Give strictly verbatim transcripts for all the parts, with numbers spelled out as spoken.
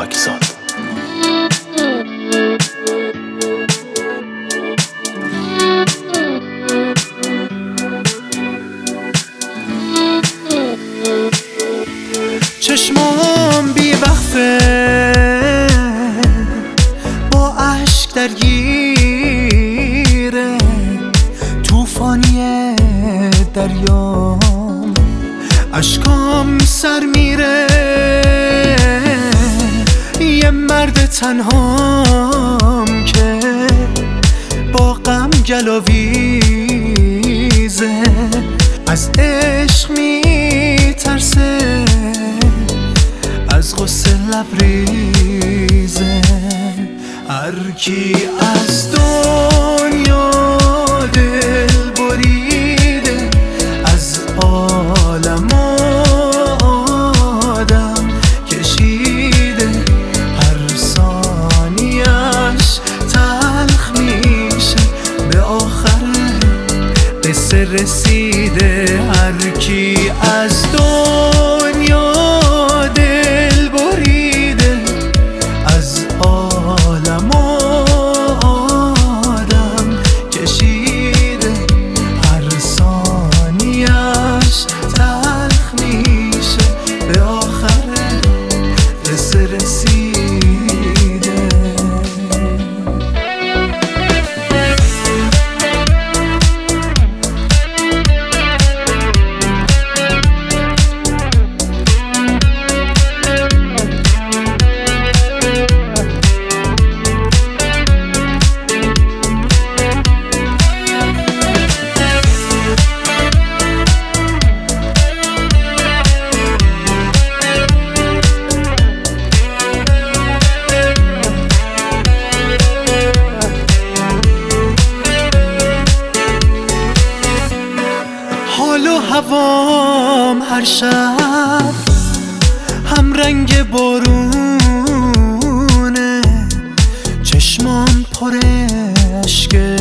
خاکزاد. چشمام بی وقفه با عشق درگیره، توفانی دریام اشکام سر میره. یه مرد تنهام که با غم گلاویزه، از عشق میترسه، از غصه لبریزه. هر کی از دنیا دل بریده، از عالم آدم کشیده، هر ثانیش تلخ میشه، به آخر قصه رسیده. هر کی از دنیا دل بریده، از عالم آدم کشیده، هر ثانیش تلخ میشه، به آخر قصه رسیده. حال و هوام هر شب هم رنگ بارونه، چشمام پر اشکه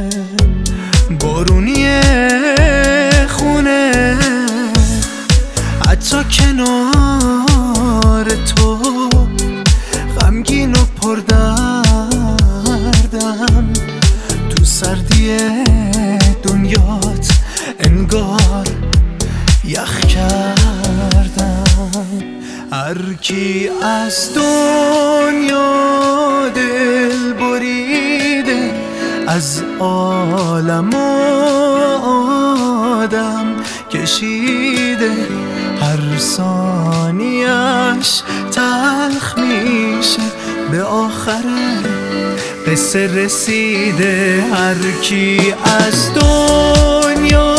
بارونی خونه. حتی کنار تو غمگین و پردردم، تو سردی دنیات انگار یخ کردم. هر کی از دنیا دل بریده، از عالم آدم کشیده، هر ثانیش تلخ میشه، به آخر قصه رسیده. هر کی از دنیا